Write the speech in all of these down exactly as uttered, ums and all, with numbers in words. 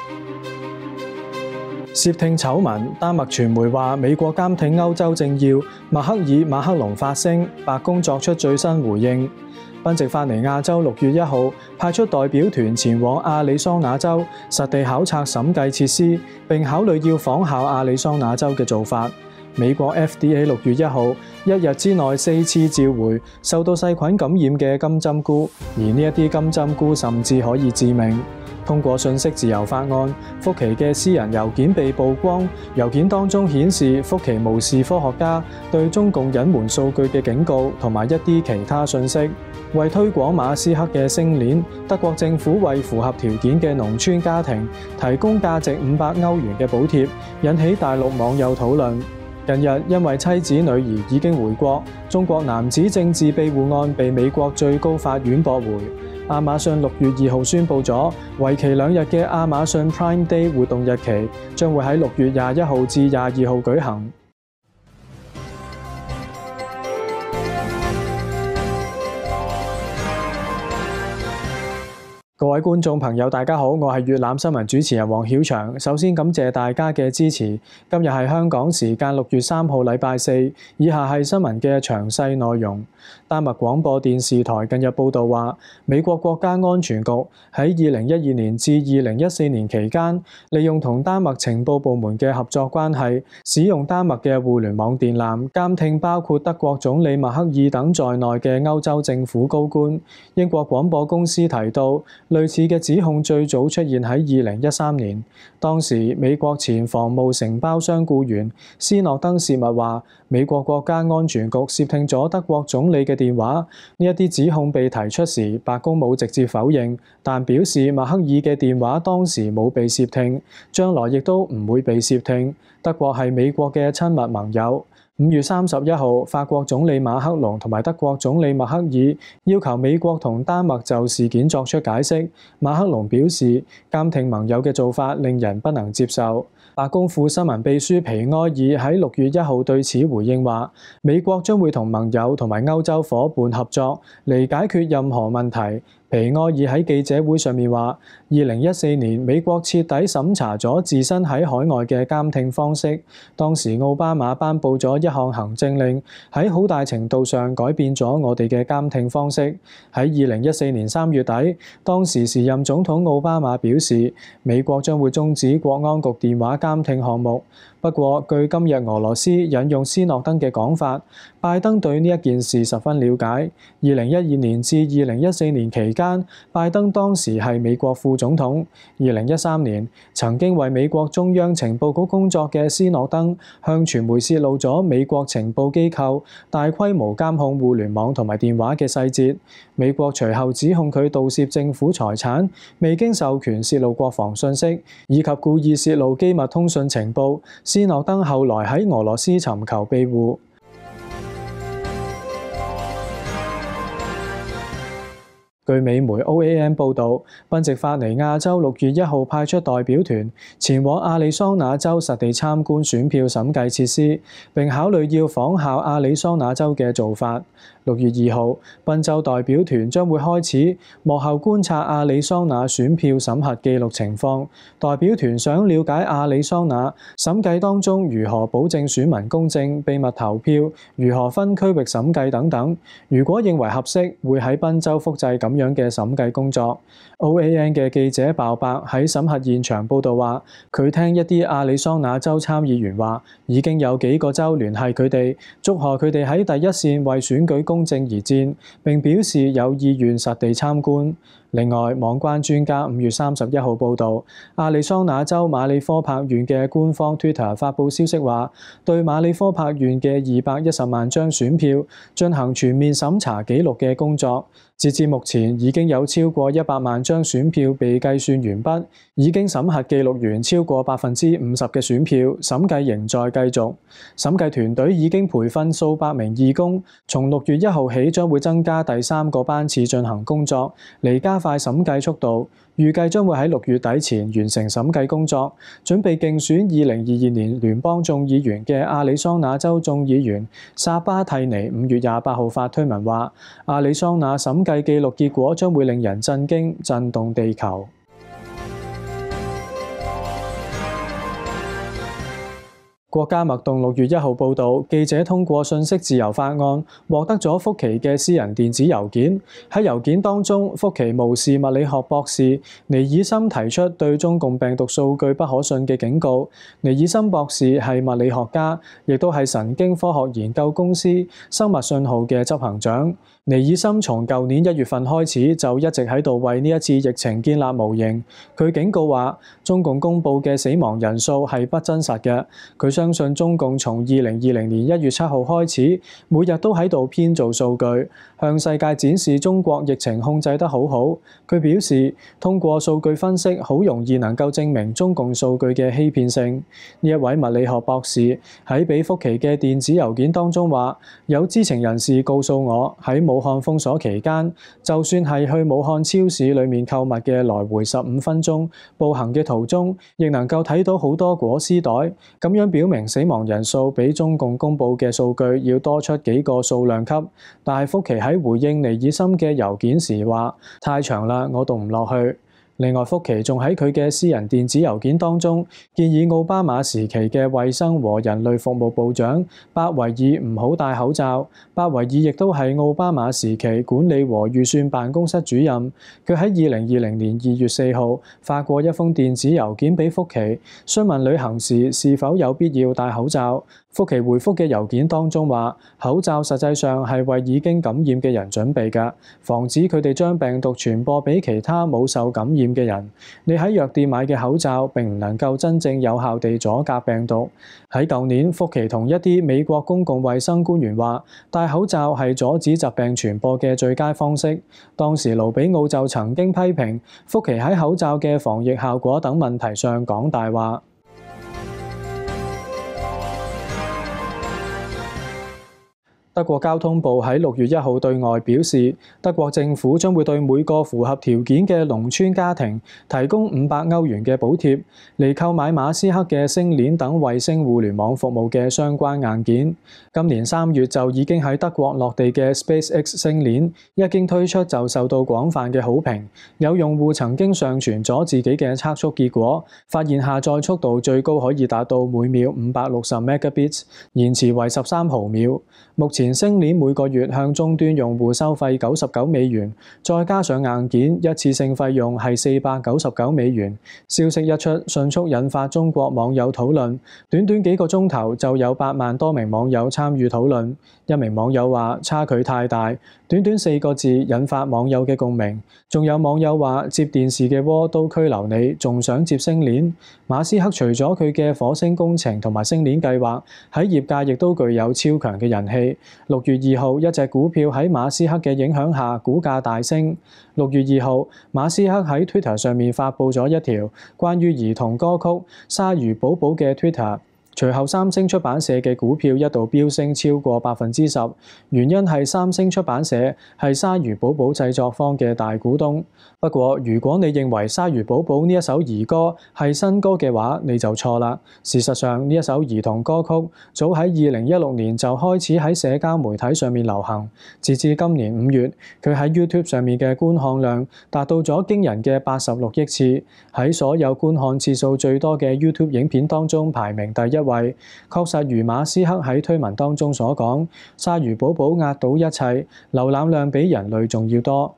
竊聽醜聞，丹麥傳媒話美國監聽歐洲政要默克爾馬克龍發聲，白宮作出最新回應。賓夕法尼亞州六月一號派出代表團前往亞利桑那州實地考察審計設施，並考慮要仿效亞利桑那州嘅做法。美國 F D A 六月一號一日之內四次召回受到細菌感染嘅金針菇，而呢一啲金針菇甚至可以致命。通過信息自由法案，福奇嘅私人郵件被曝光，郵件當中顯示福奇無視科學家對中共隱瞞數據嘅警告同埋一啲其他信息。為推廣馬斯克嘅星鏈，德國政府為符合條件嘅農村家庭提供價值五百歐元嘅補貼，引起大陸網友討論。近日因為妻子女兒已經回國，中國男子政治庇護案被美國最高法院駁回。亞馬遜六月二號宣布咗，為期兩日嘅亞馬遜 Prime Day 活動日期將會喺六月廿一號至廿二號舉行。各位觀眾朋友，大家好，我係粵覽新聞主持人黃曉翔。首先感謝大家嘅支持。今日係香港時間六月三號禮拜四，以下係新聞嘅詳細內容。丹麥廣播電視台近日報道話，美國國家安全局喺二零一二年至二零一四年期間，利用同丹麥情報部門嘅合作關係，使用丹麥嘅互聯網電纜監聽包括德國總理默克爾等在內嘅歐洲政府高官。英國廣播公司提到，類似嘅指控最早出現喺二零一三年，當時美國前防務承包商僱員斯諾登泄密話，美國國家安全局竊聽咗德國總理嘅電話。呢一啲指控被提出時，白宮冇直接否認，但表示默克爾嘅電話當時冇被竊聽，將來亦都唔會被竊聽。德國係美國嘅親密盟友。五月三十一號，法國總理馬克龍同埋德國總理默克爾要求美國同丹麥就事件作出解釋。馬克龍表示，監聽盟友嘅做法令人不能接受。白宮副新聞秘書皮埃爾喺六月一號對此回應話，美國將會同盟友同埋歐洲夥伴合作嚟解決任何問題。皮埃爾喺記者會上面話，二零一四年美國徹底審查咗自身喺海外嘅監聽方式。當時奧巴馬頒布咗一項行政令，喺好大程度上改變咗我哋嘅監聽方式。喺二零一四年三月底，當時時任總統奧巴馬表示，美國將會終止國安局電話監聽項目。不過，據今日俄羅斯引用斯諾登嘅講法，拜登對呢一件事十分了解。二零一二年至二零一四年期間，拜登當時係美國副總統。二零一三年，曾經為美國中央情報局工作嘅斯諾登向傳媒泄露咗美國情報機構大規模監控互聯網同埋電話嘅細節。美國隨後指控佢盜竊政府財產、未經授權泄露國防信息，以及故意泄露機密通訊情報。斯諾登後來喺俄羅斯尋求庇護。據美媒 O A N 報導，賓夕法尼亞州六月一號派出代表團前往亞利桑那州實地參觀選票審計設施，並考慮要仿效亞利桑那州嘅做法。六月二號，賓州代表團將會開始幕後觀察亞利桑那選票審核記錄情況。代表團想了解亞利桑那審計當中如何保證選民公正、秘密投票、如何分區域審計等等。如果認為合適，會喺賓州複製咁樣嘅審計工作。O A N 嘅記者鮑伯喺審核現場報導話，佢聽一啲亞利桑那州參議員話，已經有幾個州聯繫佢哋，祝賀佢哋喺第一線為選舉公正而戰，並表示有意願實地參觀。另外，網關專家五月三十一號報導，亞利桑那州馬里科帕縣嘅官方 Twitter 發布消息話，對馬里科帕縣嘅二百一十萬張選票進行全面審查記錄嘅工作。截至目前，已經有超過一百萬張選票被計算完畢，已經審核記錄完超過百分之五十嘅選票，審計仍在繼續。審計團隊已經培訓數百名義工，從六月一號起將會增加第三個班次進行工作，嚟加快審計速度。預計將會喺六月底前完成審計工作，準備競選二零二二年聯邦眾議員嘅亞利桑那州眾議員薩巴蒂尼五月廿八號發推文話，亞利桑那審計記錄結果將會令人震驚，震動地球。 國家脈動六月一號報導，記者通過信息自由法案獲得咗福奇嘅私人電子郵件。喺郵件當中，福奇無視物理學博士尼爾森提出對中共病毒數據不可信嘅警告。尼爾森博士係物理學家，亦都係神經科學研究公司生物信號嘅執行長。尼爾森從舊年一月份開始就一直喺度為呢一次疫情建立模型。佢警告話，中共公佈嘅死亡人數係不真實嘅。佢相信中共從二零二零年一月七號開始，每日都喺度編造數據，向世界展示中國疫情控制得好好。佢表示，通過數據分析，好容易能夠證明中共數據嘅欺騙性。呢一位物理學博士喺俾福奇嘅電子郵件當中話，有知情人士告訴我，喺武漢封鎖期間，就算係去武漢超市裡面購物嘅來回十五分鐘，步行嘅途中，亦能夠睇到好多果絲袋。咁樣表明死亡人數比中共公佈嘅數據要多出幾個數量級。但係福奇喺回應尼爾森嘅郵件時話，太長啦，我讀唔落去。另外，福奇仲喺佢嘅私人電子郵件當中建議奧巴馬時期嘅衛生和人類服務部長巴維爾唔好戴口罩。巴維爾亦都係奧巴馬時期管理和預算辦公室主任。佢喺二零二零年二月四號發過一封電子郵件俾福奇，詢問旅行時是否有必要戴口罩。福奇回覆嘅郵件當中話，口罩實際上係為已經感染嘅人準備嘅，防止佢哋將病毒傳播俾其他冇受感染嘅人。你喺藥店買嘅口罩並唔能夠真正有效地阻隔病毒。喺舊年，福奇同一啲美國公共衛生官員話，戴口罩係阻止疾病傳播嘅最佳方式。當時盧比奧就曾經批評福奇喺口罩嘅防疫效果等問題上講大話。德國交通部喺六月一號對外表示，德國政府將會對每個符合條件嘅農村家庭提供五百歐元嘅補貼，嚟購買馬斯克嘅星鏈等衛星互聯網服務嘅相關硬件。今年三月就已經喺德國落地嘅 SpaceX 星鏈，一經推出就受到廣泛嘅好評。有用戶曾經上傳咗自己嘅測速結果，發現下載速度最高可以達到每秒五百六十 megabits， 延遲為十三毫秒。目前星鏈每個月向終端用戶收費九十九美元，再加上硬件，一次性費用係四百九十九美元。消息一出，迅速引發中國網友討論，短短幾個鐘頭就有八萬多名網友參與討論。一名網友話差距太大，短短四個字引發網友嘅共鳴。仲有網友話接電視嘅鍋都拘留你，仲想接星鏈？馬斯克除咗佢嘅火星工程同埋星鏈計劃，喺業界亦都具有超強嘅人氣。六月二號，一隻股票喺馬斯克嘅影響下，股價大升。六月二號，馬斯克喺 Twitter 上面發布咗一條關於兒童歌曲《鯊魚寶寶》嘅 Twitter。隨後三星出版社嘅股票一度飆升超過百分之十，原因係三星出版社係鯊魚寶寶製作方嘅大股東。不過，如果你認為鯊魚寶寶呢一首兒歌係新歌嘅話，你就錯啦。事實上，呢一首兒童歌曲早喺二零一六年就開始喺社交媒體上面流行，截至今年五月，佢喺 YouTube 上面嘅觀看量達到咗驚人嘅八十六億次，喺所有觀看次數最多嘅 YouTube 影片當中排名第一位。確實如馬斯克喺推文當中所講，鯊魚寶寶壓倒一切，瀏覽量比人類仲要多。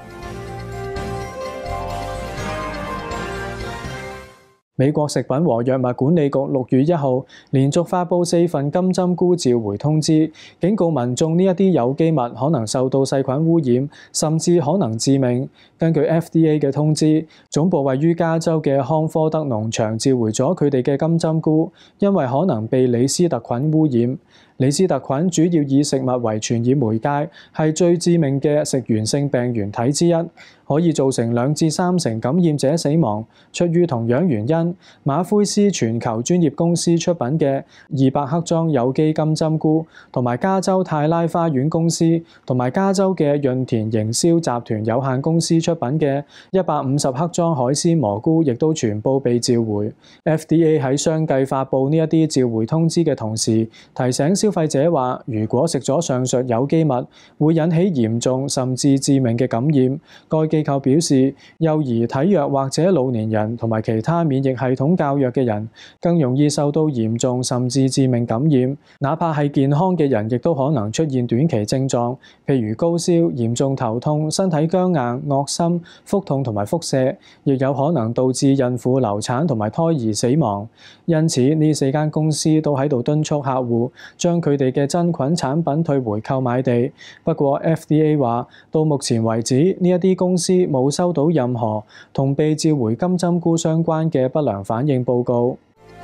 美國食品和藥物管理局六月一號連續發布四份金針菇召回通知，警告民眾呢一啲有機物可能受到細菌污染，甚至可能致命。根據 F D A 嘅通知，總部位於加州嘅康科德農場召回咗佢哋嘅金針菇，因為可能被李斯特菌污染。李斯特菌主要以食物為傳染媒介，係最致命嘅食源性病原體之一，可以造成兩至三成感染者死亡。出於同樣原因，馬奎斯全球專業公司出品嘅二百克裝有機金針菇，同埋加州泰拉花園公司同埋加州嘅潤田營銷集團有限公司出品嘅一百五十克裝海鮮蘑菇，亦都全部被召回。F D A 喺相繼發布呢一啲召回通知嘅同時，提醒消費者話，如果食咗上述有機物，會引起嚴重甚至致命嘅感染。該機構表示，幼兒、體弱或者老年人同埋其他免疫系統較弱嘅人，更容易受到嚴重甚至致命感染。哪怕係健康嘅人，亦都可能出現短期症狀，譬如高燒、嚴重頭痛、身體僵硬、噁心、腹痛同埋腹瀉，亦有可能導致孕婦流產同埋胎兒死亡。因此，呢四間公司都喺度敦促客戶將佢哋嘅真菌產品退回購買地。不過 F D A 話，到目前為止，呢一啲公司冇收到任何同被召回金針菇相關嘅不良反應報告。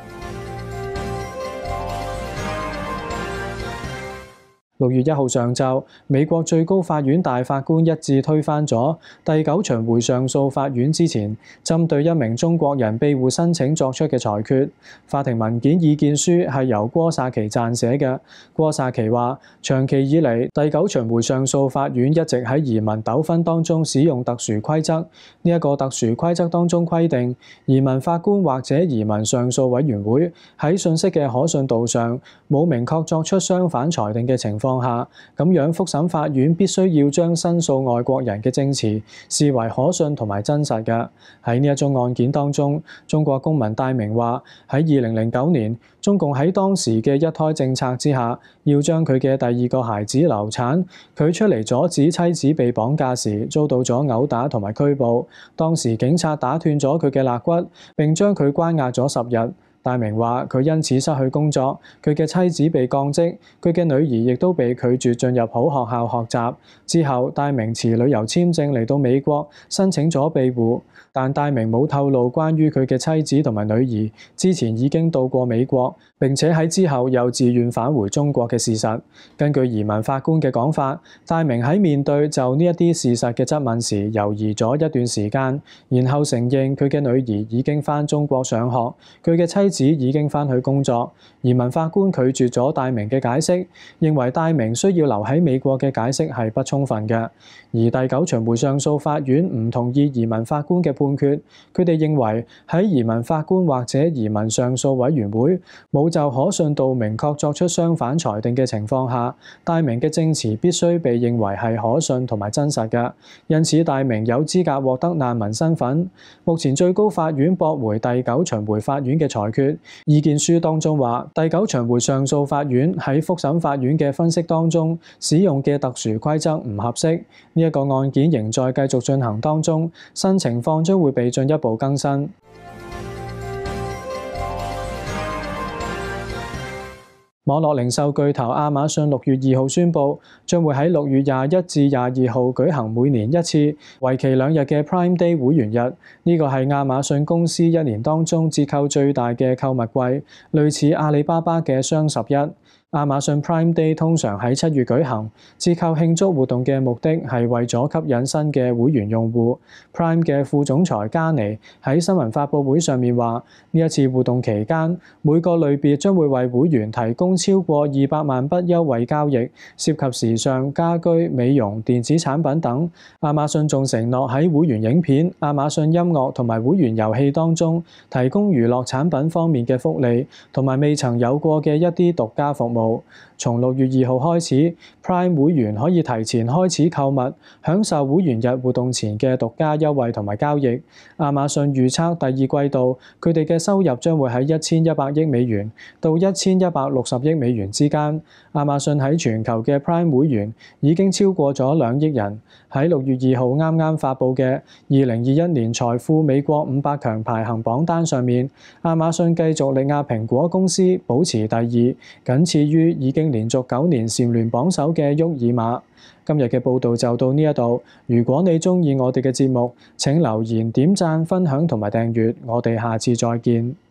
六月一號上晝，美國最高法院大法官一致推翻咗第九巡迴上訴法院之前針對一名中國人庇護申請作出嘅裁決。法庭文件意見書係由郭薩奇撰寫嘅。郭薩奇話：長期以嚟，第九巡迴上訴法院一直喺移民糾紛當中使用特殊規則。呢一個特殊規則當中規定，移民法官或者移民上訴委員會喺信息嘅可信度上冇明確作出相反裁定嘅情況下，咁樣復審法院必須要將申訴外國人嘅證詞視為可信同埋真實嘅。喺呢一宗案件當中，中國公民戴明話喺二零零九年，中共喺當時嘅一胎政策之下，要將佢嘅第二個孩子流產，佢出嚟阻止妻子被綁架時，遭到咗毆打同埋拘捕。當時警察打斷咗佢嘅肋骨，並將佢關押咗十日。戴明話：佢因此失去工作，佢嘅妻子被降職，佢嘅女兒亦都被拒絕進入好學校學習。之後，戴明持旅遊簽證嚟到美國申請咗庇護，但戴明冇透露關於佢嘅妻子同埋女兒之前已經到過美國，並且喺之後又自願返回中國嘅事實。根據移民法官嘅講法，戴明喺面對就呢一啲事實嘅質問時猶豫咗一段時間，然後承認佢嘅女兒已經返中國上學，佢嘅妻子已經返去工作。移民法官拒絕咗戴明嘅解釋，認為戴明需要留喺美國嘅解釋係不充分嘅。而第九巡迴上訴法院唔同意移民法官嘅判決，佢哋認為喺移民法官或者移民上訴委員會冇就可信度明確作出相反裁定嘅情況下，戴明嘅證詞必須被認為係可信同埋真實嘅，因此戴明有資格獲得難民身份。目前最高法院駁回第九巡迴法院嘅裁決，意見書當中話，第九巡迴上訴法院喺復審法院嘅分析當中使用嘅特殊規則唔合適。呢一個案件仍在繼續進行當中，新情況將會被進一步更新。網絡零售巨頭亞馬遜六月二號宣布，將會喺六月廿一至廿二號舉行每年一次、為期兩日嘅 Prime Day 會員日。呢個係亞馬遜公司一年當中折扣最大嘅購物季，類似阿里巴巴嘅雙十一。亞馬遜 Prime Day 通常喺七月舉行，折扣慶祝活動嘅目的係為咗吸引新嘅會員用戶。Prime 嘅副總裁加尼喺新聞發佈會上面話：呢一次活動期間，每個類別將會為會員提供超過二百萬筆優惠交易，涉及時尚、家居、美容、電子產品等。亞馬遜仲承諾喺會員影片、亞馬遜音樂同埋會員遊戲當中提供娛樂產品方面嘅福利，同埋未曾有過嘅一啲獨家服務。從六月二號開始 ，Prime 會員可以提前開始購物，享受會員日活動前嘅獨家優惠同埋交易。亞馬遜預測第二季度佢哋嘅收入將會喺一千一百億美元到一千一百六十億美元之間。亞馬遜喺全球嘅 Prime 會員已經超過咗兩億人。喺六月二號啱啱發布嘅二零二一年財富美國五百強排行榜單上面，亞馬遜繼續力壓蘋果公司保持第二，僅次於已經連續九年蟬聯榜首嘅沃爾瑪。今日嘅報導就到呢一度。如果你鍾意我哋嘅節目，請留言、點讚、分享同埋訂閱。我哋下次再見。